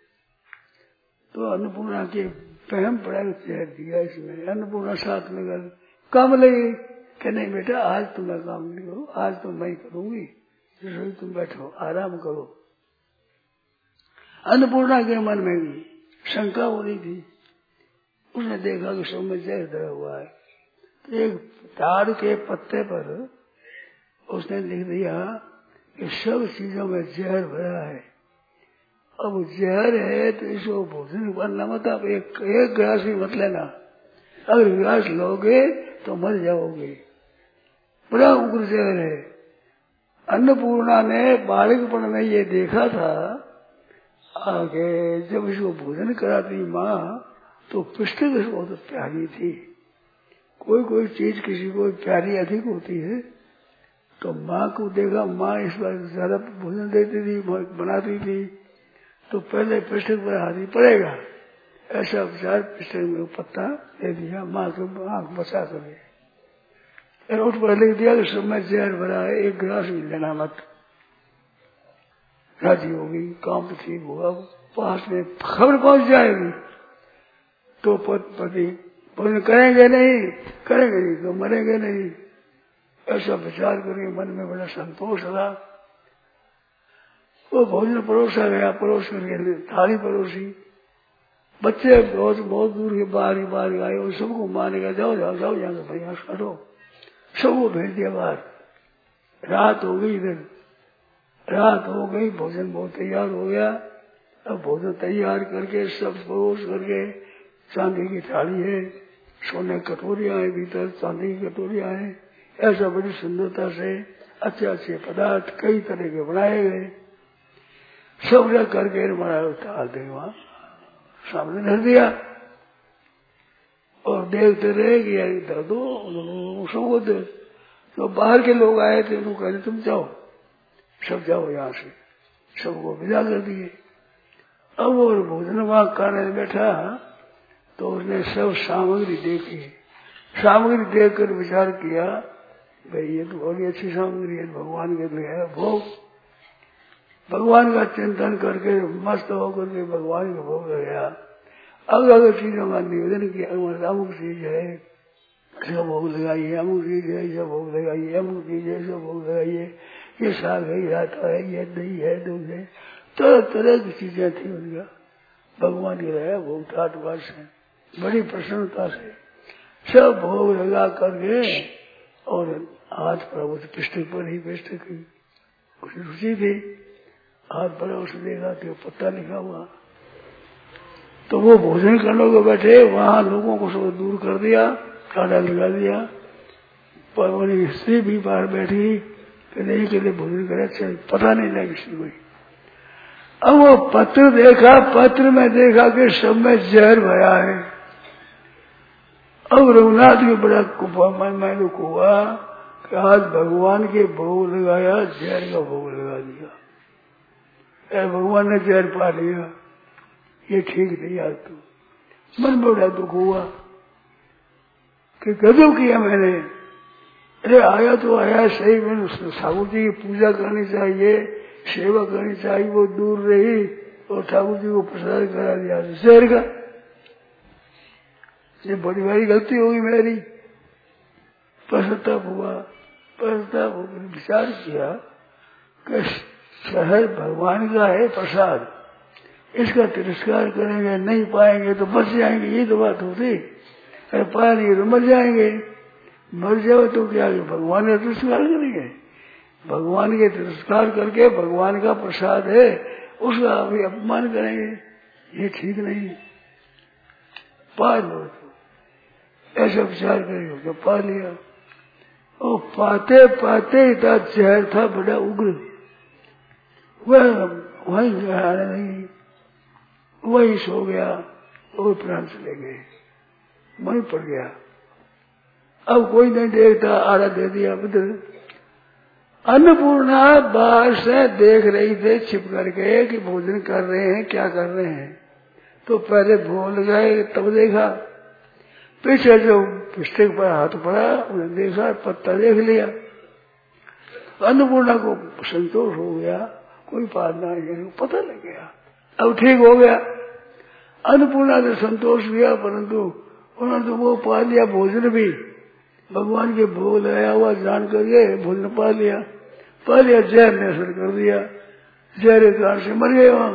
[SPEAKER 1] तो अन्नपूर्णा के पहम पड़ा जहर दिया इसमें। अन्नपूर्णा साथ में गल काम लगी कि नहीं बेटा आज तो मैं काम नहीं करूँ, आज तो मैं करूंगी, रसोई तुम बैठो आराम करो। अन्नपूर्णा के मन में भी शंका हो रही थी। उसने देखा कि सब में जहर धरा हुआ है, तो एक ताड़ के पत्ते पर उसने लिख दिया कि सब चीजों में जहर भरा है, अब जहर है तो इसको भोजन करना मत, आप एक एक गिलास भी मत लेना, अगर गिलास लोगे तो मर जाओगे, बड़ा उग्र जहर है। अन्नपूर्णा ने बालकपन में ये देखा था, आगे जब इसको भोजन कराती माँ तो पुस्तक इसको तो प्यारी थी। कोई कोई चीज किसी को प्यारी अधिक होती है, तो माँ को देखा, माँ इस बार ज्यादा भोजन देती थी, बनाती थी, तो पहले पुस्तक पर हाथी पड़ेगा, ऐसा विचार पुस्तक में पत्ता दे दिया, माँ को आंख बचा कर उठ पर लिख दिया कि सब में जहर भरा है, एक गिलास भी लेना मत। राजी होगी, काम तो ठीक होगा, पास में खबर पहुंच जाएगी तो पति भोजन करेंगे नहीं, करेंगे नहीं तो मरेंगे नहीं, ऐसा विचार करके मन में बड़ा संतोष रहा। वो भोजन परोसा गया, परोस करके थाली परोसी, बच्चे बहुत बहुत दूर के बाहर ही बाहर आए और सबको माने गया, जाओ जाओ जाओ जाकर प्रयास करो, सबको भेज दिया बाहर। रात हो गई, इधर रात हो गई, भोजन बहुत तैयार हो गया। अब भोजन तैयार करके सब परोस करके, चांदी की थाली है, सोने कटोरियां है, भीतर चांदी की कटोरियां है, ऐसा बड़ी सुंदरता से अच्छे अच्छे पदार्थ कई तरह के बनाए गए, सब रख करके डाल दे वहां सामने धर दिया और देखते रहे कि इधर दो सबको दे। तो बाहर के लोग आए थे, उनको कहते तुम जाओ, सब जाओ यहाँ से, सबको विदा कर दिए। अब वो भोजन वहां खाने में बैठा तो उसने सब सामग्री देखी, सामग्री देख कर विचार किया, भाई ये तो बड़ी अच्छी सामग्री है, भगवान के लिए है भोग। भगवान का चिंतन करके मस्त होकर के भगवान का भोग लगाया। अलग अलग चीजों का निवेदन किया, अमुक चीज है सब भोग लगाइए, अमुक चीज है सब भोग लगाइए, अमुक चीज है सब भोग लगाइए, ये साग है, ये आटा है, ये दही है, दूध है, तरह तरह की चीजें थी उनका। भगवान के लगाया भोग ठाट बाट से, बड़ी प्रसन्नता से सब भोग लगा करके, और हाथ पर उस पुस्तक पर ही पुस्तक की रुचि थी, हाथ पर उसने देखा कि पत्ता लिखा हुआ, तो वो भोजन करने को बैठे, वहां लोगों को सब दूर कर दिया, काटा लगा दिया, पर उन्हें स्त्री भी बाहर बैठी कि नहीं के लिए भोजन करे, अच्छा पता नहीं लगा किसी को। अब वो पत्र देखा, पत्र में देखा कि सब में जहर भरा है। अब रघुनाथ के बड़ा कुपा मन में दुख हुआ कि आज भगवान के भोग लगाया, जहर का भोग लगा दिया, भगवान ने जहर पा लिया, ये ठीक नहीं। आज तो मन बड़ा दुख हुआ कि गजब किया मैंने। अरे आया तो आया सही, मैंने ठाकुर जी की पूजा करनी चाहिए, सेवा करनी चाहिए, वो दूर रही और ठाकुर जी को प्रसाद करा दिया जहर का। ये बड़ी भारी गलती होगी मेरी, पश्चाताप हुआ। पश्चाताप होकर विचार किया कि शहर भगवान का है प्रसाद, इसका तिरस्कार करेंगे, नहीं पाएंगे तो बच जाएंगे, ये तो बात होती। अरे पा नहीं तो मर जाएंगे, मर जाओ तो क्या भगवान का तिरस्कार करेंगे? भगवान के तिरस्कार करके भगवान का प्रसाद है उसका अभी अपमान करेंगे, ये ठीक नहीं। पा लो तो ऐसा विचार करेगा तो पा लिया। और पाते पाते इतना जहर था बड़ा उग्र, वह वहीं गया नहीं, वहीं सो गया और प्राण चले गए, वहीं पड़ गया। अब कोई नहीं देखता, आड़ा दे दिया बदल। अन्नपूर्णा बाहर से देख रही थे छिप करके कि भोजन कर रहे हैं, क्या कर रहे हैं। तो पहले भूल गए, तब देखा। पीछे जो पुस्तक पर हाथ पड़ा, उन्हें देखा, पत्ता देख लिया। अन्नपूर्णा को संतोष हो गया, कोई बात नहीं, पता लग गया, अब ठीक हो गया। अन्नपूर्णा से संतोष किया, परंतु उन्होंने तो वो पा लिया भोजन भी, भगवान के भोग लगाया हुआ जान करके भोजन पा लिया, पा लिया, जहर ने असर कर दिया, जहर के कारण से मर गए। वहां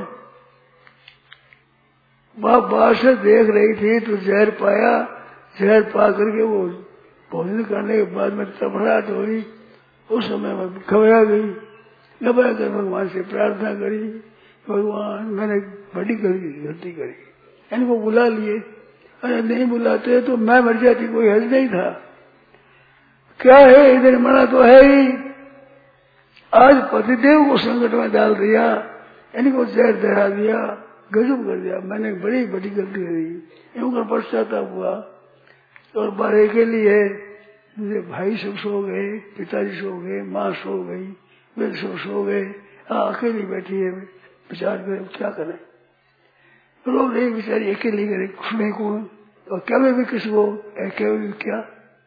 [SPEAKER 1] बाप बाहर से देख रही थी तो जहर पाया, जहर पा करके वो भोजन करने के बाद में तबड़ाहट हुई। उस समय में घबरा गई, घबरा कर भगवान से प्रार्थना करी, भगवान मैंने बड़ी गलती करी, इनको बुला लिए, अरे नहीं बुलाते तो मैं मर जाती, कोई हल नहीं था। क्या है, इधर मना तो है ही, आज पतिदेव को संकट में डाल दिया, इनको जहर दहरा दिया, गजब कर दिया, मैंने बड़ी बड़ी गलती करी। इनका पश्चाताप हुआ। और बारह के लिए मुझे भाई सब सो गए, पिताजी सो गए, माँ सो गई, वे सब सो गए, अकेली बैठी है, विचार करें क्या करें, लोग नहीं बेचारी अकेली करे, कुछ नहीं कौन, और क्या भी किसको अकेले क्या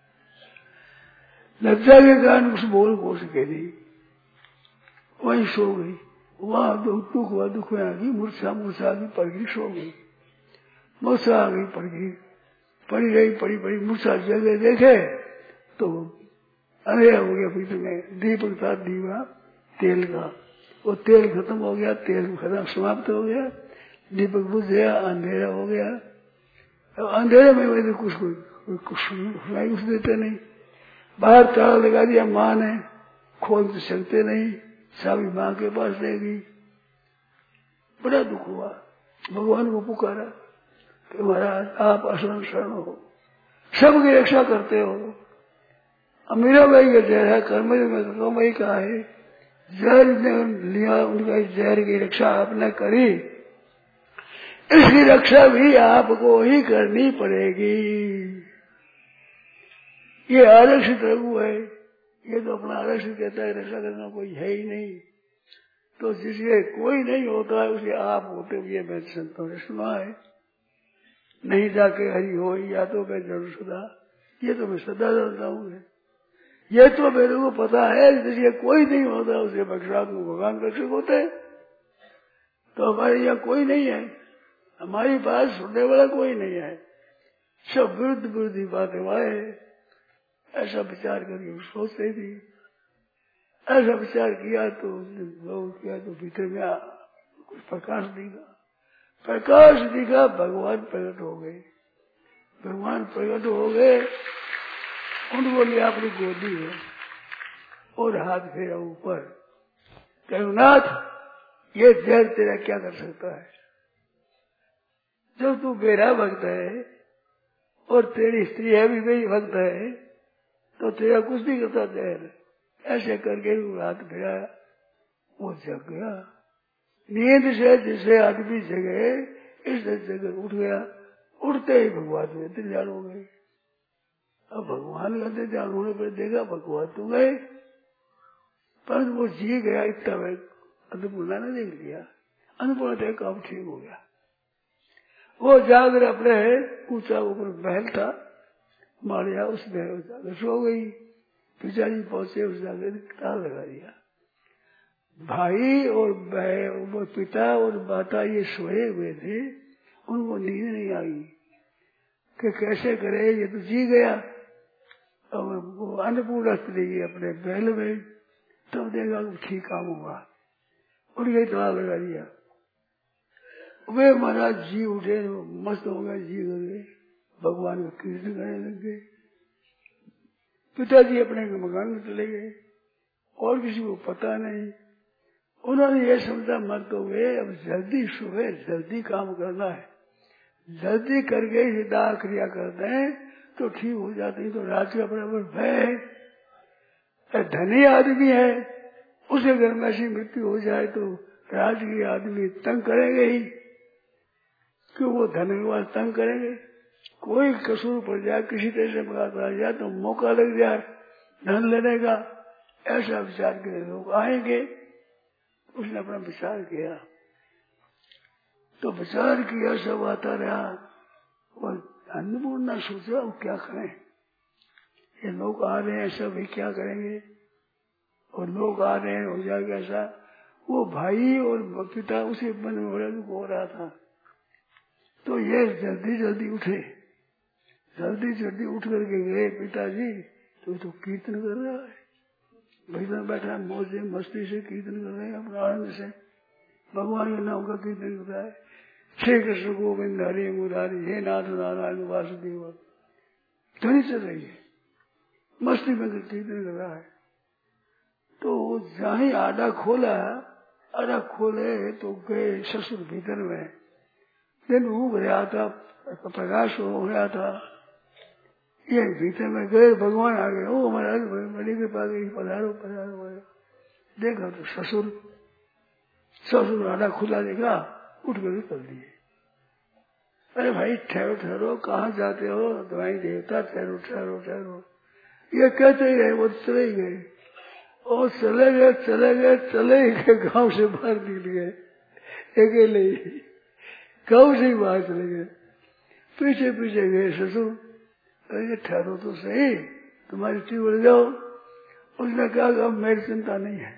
[SPEAKER 1] लज्जा के कारण कुछ बोल बोल सके नहीं, वहीं सो गई। वहां दुख दुख हुआ, दुख में आ गई, मूर्छा मूर्छा आ गई, पड़ गई, सो गई, मूर्छा आ गई, पड़ गई, पड़ी रही, पड़ी पड़ी मूर्छा जगह देखे तो अंधेरा हो गया। पीछे में दीपक था, दीवा तेल का, वो तेल खत्म हो गया, तेल खत्म समाप्त हो गया, दीपक बुझ गया, अंधेरा हो गया। अंधेरे में वैसे कुछ कुछ सुनाई कुछ देते नहीं, बाहर ताला लगा दिया माँ ने, खोल तो सकते नहीं, चाबी माँ के पास ले गई। बड़ा दुख हुआ, भगवान को पुकारा कि महाराज आप असरण शरण हो, सबकी रक्षा करते हो। अमीरा भाई का जहर है, कर्म में भाई का है, जहर ने लिया, उनका जहर की रक्षा आपने करी, इसकी रक्षा भी आपको ही करनी पड़ेगी। ये आरक्षित रघु है, ये तो अपना आरक्षित कहता है, रक्षा करना कोई है ही नहीं। तो जिसके कोई नहीं होता है उसे आप होते हुए मैं संतों ने सुना है, नहीं जाके हरि हो या तो मैं जरूर सदा, ये तो मैं सदा जानता हूँ। ये तो मेरे को पता है, जिसके कोई नहीं होता उसे भगवान को भगवान रक्षक होते हैं। तो हमारे यहाँ कोई नहीं है, हमारी बात सुनने वाला कोई नहीं है, सब विरुद्ध विरुद्ध बातें आए। ऐसा विचार करके सोचते थी, ऐसा विचार किया तो लोग किया तो भीतर में कुछ प्रकाश दिखा, प्रकाश दिखा, भगवान प्रकट हो गए, भगवान प्रकट हो गए, उनको लिया अपनी गोदी में और हाथ फेरा ऊपर, करुनाथ ये जहर तेरा क्या कर सकता है, जब तू मेरा भक्त है और तेरी स्त्री है भी मेरी भक्त है, तो तेरा कुछ नहीं करता जहर। ऐसे करके हाथ फिराया, वो जग गया, नींद से जिसे आदमी जगे इस जगह उठ गया, उठते ही भगवान में ध्यान हो गए। अब भगवान का ध्यान होने पर देखा भगवान तो गए, पर वो जी गया, इतना वह अन्नपूर्णा ने देख लिया, अन्नपूर्णा काम ठीक हो गया। वो जाकर अपने ऊंचा ऊपर महल था मारिया, उस महल जाकर सो गई। पिताजी पहुंचे, उस जाकर ताला लगा दिया। भाई और बहन, पिता और माता ये सोए हुए थे, उनको नींद नहीं आई कि कैसे करे, ये तो जी गया। अब वो अन्नपूर्णा चली गई अपने महल में, तब देखा ठीक काम होगा, उनके ताला लगा दिया। वे महाराज जी उठे, मस्त हो गए, जी गए, भगवान का कीर्तन करने लग गए। पिताजी अपने मकान में चले गए और किसी को पता नहीं। उन्होंने ये समझा मर तो गए, अब जल्दी सुबह जल्दी काम करना है, जल्दी करके सीधा क्रिया करते हैं, तो ठीक हो जाती, तो राज का बराबर भय है। धनी आदमी है, उसे घर में ऐसी मृत्यु हो जाए तो राज के आदमी तंग करेंगे ही, क्यों वो धन के बाद तंग करेंगे। कोई कसूर पड़ जाए, किसी तरह से बात आ जाए तो मौका लग जाए धन लेने का, ऐसा विचार के लोग आएंगे। उसने अपना विचार किया, तो विचार किया, सब आता रहा। और अन्नपूर्णा सोचा वो क्या करें, ये लोग आ रहे हैं सब, ये क्या करेंगे, और लोग आ रहे हैं, हो जाएगा ऐसा। वो भाई और पिता उसी मन में बड़ा दुख हो रहा था। तो ये जल्दी जल्दी उठे, जल्दी जल्दी उठ करके गए पिताजी, तो तो कीर्तन कर रहा है, भजन बैठा मौज मस्ती से कीर्तन कर रहे हैं, अपना आनंद से भगवान के नाम का कीर्तन कर रहा है। श्री कृष्ण गोविंद हरि मुरारी, हे नाथ नारायण वासुदेव, ध्वनि चल रही है, मस्ती में कीर्तन कर रहा है। तो जहाँ ही आडा खोला, आडा खोले तो गए ससुर भीतर में, दिन उग रहा था, प्रकाश हो रहा था, ये भीतर में गए, भगवान आ गए। ओ महाराज बड़ी कृपा गई, पधारो पधारो। देखा तो ससुर, ससुर आडा खुला देखा, उठ कर कर दिए। अरे भाई ठहरो ठहरो, कहाँ जाते हो, दवाई देवता, ठहरो ठहरो ठहरो, ये कहते ही रहे, वो चले ही गए। और चले गए चले गए चले ही गए, गाँव से बाहर निकल गए अकेले ही, गाँव से ही बाहर चले गए। पीछे पीछे गए ससुर, अरे ठहरो तो सही, तुम्हारी ठीक बढ़ जाओ। उसने कहा अब मेरी चिंता नहीं है,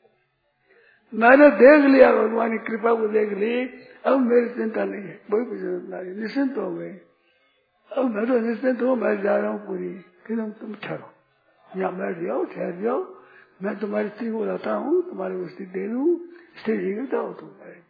[SPEAKER 1] मैंने देख लिया, भगवान की कृपा को देख ली, अब मेरी चिंता नहीं है, कोई चिंता नहीं, निश्चिंत हो गए। अब मैं तो निश्चिंत हूँ, मैं जा रहा हूँ पूरी, कि तुम तुम ठहरो, यहाँ बैठ जाओ, ठहर जाओ, मैं तुम्हारी स्त्री को लाता हूँ, तुम्हारी को स्त्री दे दूँ, स्त्री जीवित हो तुम्हारे।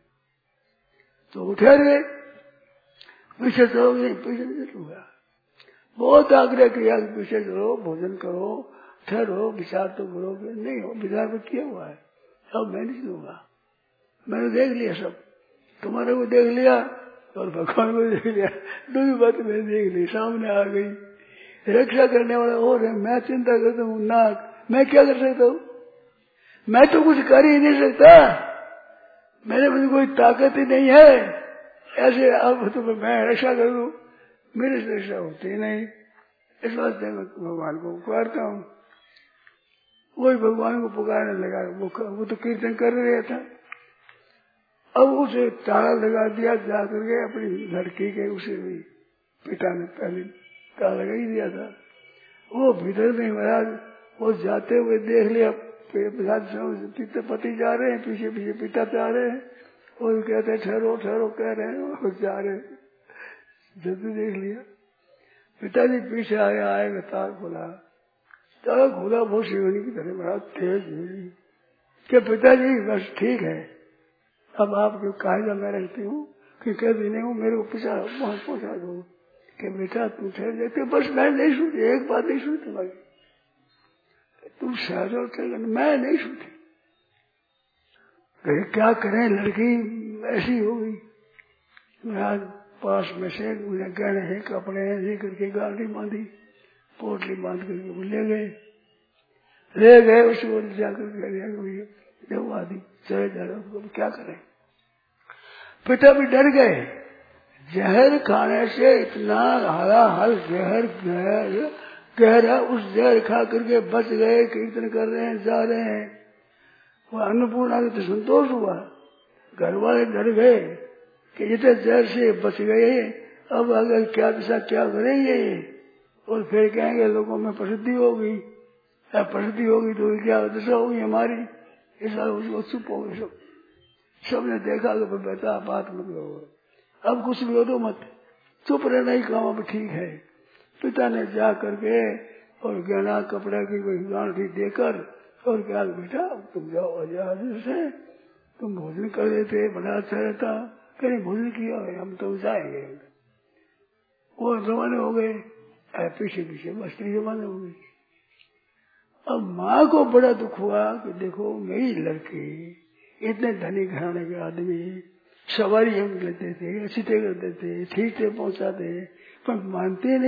[SPEAKER 1] तो ठहर गए, पीछे चलोगे नहीं, पीछे नहीं चलूंगा। बहुत आग्रह किया कि पीछे चलो, भोजन करो, ठहरो, विचार तो करोगे नहीं, हो विचार पर किया हुआ है, अब मैं नहीं चलूंगा, मैंने देख लिया सब, तुम्हारे को देख लिया और भगवान को देख लिया, दोनों बात मैंने देख ली, सामने आ गई। रक्षा करने वाला और है, मैं चिंता करता हूँ नाक, मैं क्या कर सकता हूँ, मैं तो कुछ कर ही नहीं सकता, मेरे में कोई ताकत ही नहीं है, ऐसे अब तो मैं रक्षा कर लूं, मेरे से रक्षा होती नहीं। इस वास्ते मैं भगवान को पुकारता हूँ। वही भगवान को पुकारने लगा, वो, वो तो कीर्तन कर रहा था। अब उसे ताला लगा दिया, जा करके अपनी लड़की के, उसे भी पिता ने पहले ताला लगा ही दिया था। वो भीतर नहीं, महाराज वो जाते हुए देख लिया, पिता पति जा रहे हैं, पीछे पीछे पिता जा रहे हैं, और कहते ठहरो ठहरो कह रहे हैं, और जा रहे हैं। जल्दी देख लिया, पिताजी पीछे आए, आए तार खोला, तार खोला बहुत शिवनी की तरह, बड़ा तेज हुई कि पिताजी बस ठीक है, अब आपके कायदा मैं रखती हूँ कि कहती नहीं हूँ, मेरे को पीछा बहुत पहुंचा दो कि बेटा तुम ठहर जाते, बस मैं नहीं सुनती, एक बात नहीं सुनती तुम्हारी, तुम सहजो ठहर, मैं नहीं सुनती। क्या करें, लड़की ऐसी हो गई। आज पास में से उन्हें गहने हैं, कपड़े हैं, लेकर के गाड़ी बांधी, पोटली बांध करके वो ले गए, ले गए उसको जाकर देव आदि चले जा रहे, क्या करें। पिता भी डर गए, जहर खाने से इतना हरा हल जहर गहर गहरा, उस जहर खा करके बच गए, कीर्तन कर रहे हैं, जा रहे हैं। वो अन्नपूर्णा को तो संतोष हुआ, घर वाले डर गए कि इतने जहर से बच गए, अब अगर क्या दिशा क्या करेंगे, और फिर कहेंगे लोगों में प्रसिद्धि होगी, प्रसिद्धि होगी तो क्या दशा होगी हमारी, ऐसा उसको चुप हो गए सब। सबने देखा कि बेटा बात मत करो, अब कुछ भी हो तो मत, चुप रहना ही काम अब ठीक है। पिता ने जा करके और गहना कपड़ा की कोई गांठी देकर और क्या, बेटा तुम जाओ आजाद से, तुम भोजन कर देते बड़ा अच्छा रहता, कहीं भोजन किया हम तो जाएंगे। वो जमाने हो गए, पीछे पीछे मस्ती जमाने हो गई। अब माँ को बड़ा दुख हुआ कि देखो मेरी लड़की, इतने धनी घराने के आदमी, सवारी हम लेते थे, अच्छी करते थे, ठीक से पहुंचाते, पर मानते नहीं,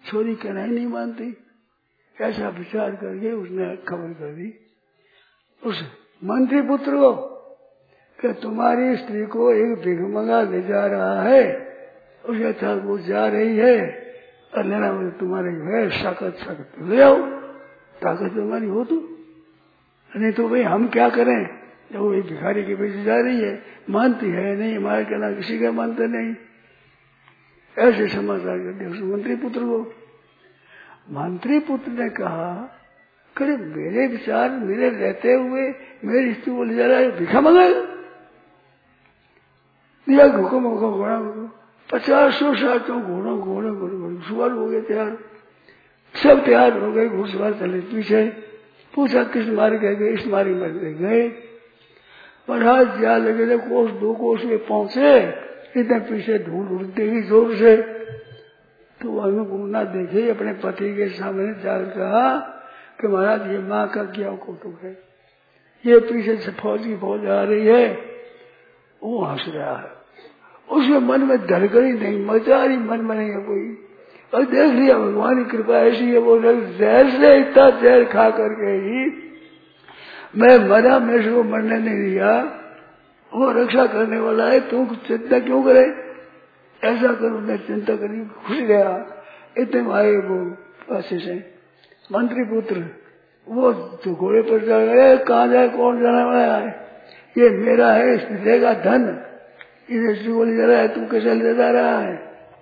[SPEAKER 1] छोरी कहना ही नहीं मानती। ऐसा विचार करके उसने खबर कर दी उस मंत्री पुत्र को कि तुम्हारी स्त्री को एक भिखमंगा ले जा रहा है। उसके साथ वो जा रही है और लेना तुम्हारे है ताकत सख्त ले आओ, ताकत तुम्हारी हो तो, नहीं तो भाई हम क्या करें जब वो भिखारी के पीछे जा रही है, मानती है नहीं, हमारे कहना किसी का मानते नहीं। ऐसे समाचार कर दिया उस मंत्री पुत्र को। मंत्री पुत्र ने कहा करे मेरे विचार मेरे रहते हुए मेरी स्त्री को ले जा रहा है, भिखा मंगा दिया हुक्म होगा घोड़ा पचास सौ सातों घोड़ों घोड़े घोड़े सवार हो गए तैयार, सब तैयार हो गए, घुड़सवार चले पीछे। पूछा किस मार्ग गए, इस मार्ग में गए। महाराज जा लगे थे कोस दो कोस में पहुंचे, इतने पीछे धूल उड़ती गई जोर से। तो वह ना देखे अपने पति के सामने जाकर कहा कि महाराज ये माँ का क्या कौतुक है, ये पीछे से फौज की फौज आ रही है। वो हंस रहा है, उसके मन में धड़कन ही नहीं, मचारी मन में नहीं है कोई। और देख लिया भगवान की कृपा ऐसी है, वो जहर से इतना जहर खा करके ही मैं मरा, मेरे से वो मरने नहीं दिया, वो रक्षा करने वाला है, तू चिंता क्यों करे, ऐसा करो मैं चिंता करी, खुश गया। इतने आए वो पासे से मंत्री पुत्र, वो तो घोड़े पर चढ़ गए, कहाँ जाए कौन जाने वाला है, ये मेरा है, इसमें देगा धन, इसे को ले जा रहा है, तू कैसे ले जा रहा है,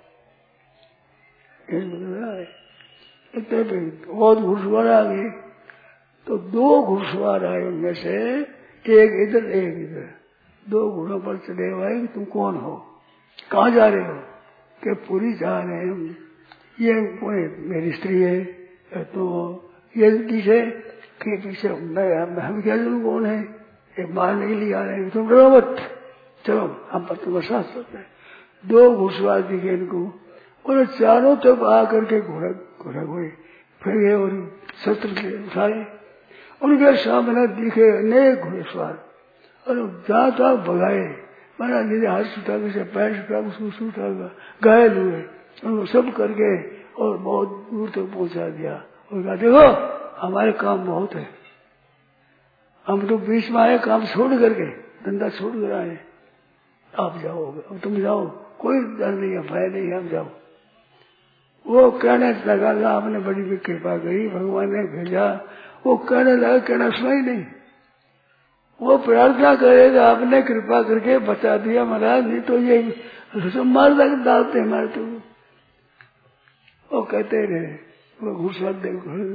[SPEAKER 1] इतने पे बहुत घुड़सवार आ गए। तो दो घुड़सवार आए, उनमें से एक इधर एक इधर, दो घोड़ों पर चढ़े हुए कि तुम कौन हो, कहाँ जा रहे हो, कि पूरी जा रहे हैं हम, ये मेरी स्त्री है, तो ये पीछे के पीछे मैं हम क्या जरूर कौन है, एक मारने के लिए आ रहे हैं, तुम डरो मत, चलो हम पर तुम्हारा साथ चलते हैं। दो घुड़सवार दिखे इनको, उन्हें चारों तक आकर के घोड़ा घोड़ा घोड़े फिर गए और शस्त्र से उठाए। उनके सामने दिखे अनेक घुड़सवार और जहाँ तक भगाए, मैंने नीचे हाथ छुटा के पैर छुटा उसको छूटा घायल हुए, उनको सब करके और बहुत दूर तक पहुंचा दिया। और कहा देखो हमारे काम बहुत है, हम तो बीच में आए, काम छोड़ करके धंधा छोड़ कर आए, आप जाओ, अब तुम जाओ, कोई डर नहीं है, भय नहीं है, हम जाओ। वो कहने लगा आपने बड़ी भी कृपा करी, भगवान ने भेजा, वो कहने लगा कहना सुना ही नहीं, वो प्रार्थना करेगा आपने कृपा करके बचा दिया महाराज, नहीं तो ये मार डालते हमारे तो। वो कहते रहे, वो घुसवा दे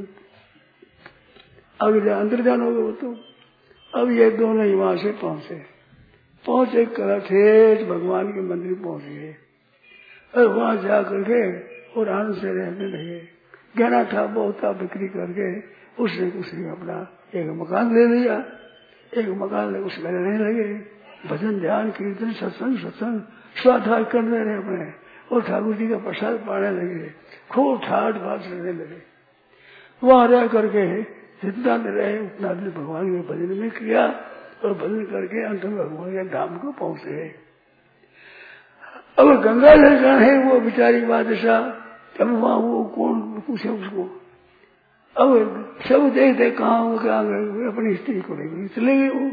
[SPEAKER 1] अब अंदर जान हो गए वो तो। अब ये दोनों ही वहां से पहुंचे पहुंचे कर ठेठ भगवान के मंदिर पहुंच गए और वहां जा करके और आनंद से रहने लगे। गहना था बहुत था, बिक्री करके उसने उसने अपना एक मकान ले लिया, एक मकान ले उसमें रहने लगे। भजन ध्यान कीर्तन सत्संग सत्संग स्वाध्याय करने रहे अपने, और ठाकुर जी का प्रसाद पाने लगे, खूब ठाठ बाट रहने लगे। वहां रह करके जितना दिन रहे उतना दिन भगवान के भजन में किया और भजन करके अंत में भगवान के धाम को पहुंचे। अब गंगा लड़का है वो बेचारी बादशाह, अब वहां वो कौन पूछे उसको, अब सब देखते कहाँ वो कहाँ गए, अपनी स्त्री को लेकर चले गए। वो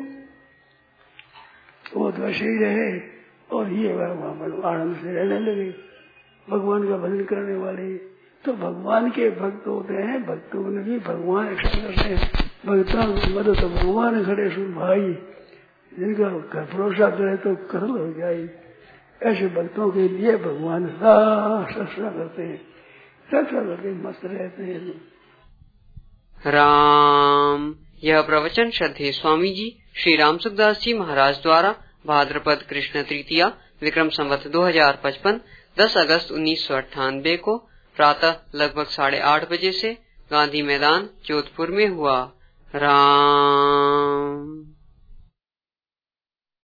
[SPEAKER 1] वो तो ऐसे ही रहे और ये वहां आनंद से रहने लगे, भगवान का भजन करने वाले। तो भगवान के भक्त होते हैं, भक्तों ने भी भगवान ऐसा करते हैं, भक्तों मदद तो भगवान खड़े सुन भाई, जिनका भरोसा करे तो करल हो जाए। ऐसे भक्तों के लिए भगवान रक्षा करते हैं, रक्षा करके मस्त रहते हैं।
[SPEAKER 2] राम। यह प्रवचन श्रद्धेय स्वामी जी श्री राम सुखदास जी महाराज द्वारा भाद्रपद कृष्ण तृतीया विक्रम संवत दो हजार पचपन दस अगस्त उन्नीस सौ अट्ठानबे को प्रातः लगभग साढ़े आठ बजे से गांधी मैदान जोधपुर में हुआ। राम।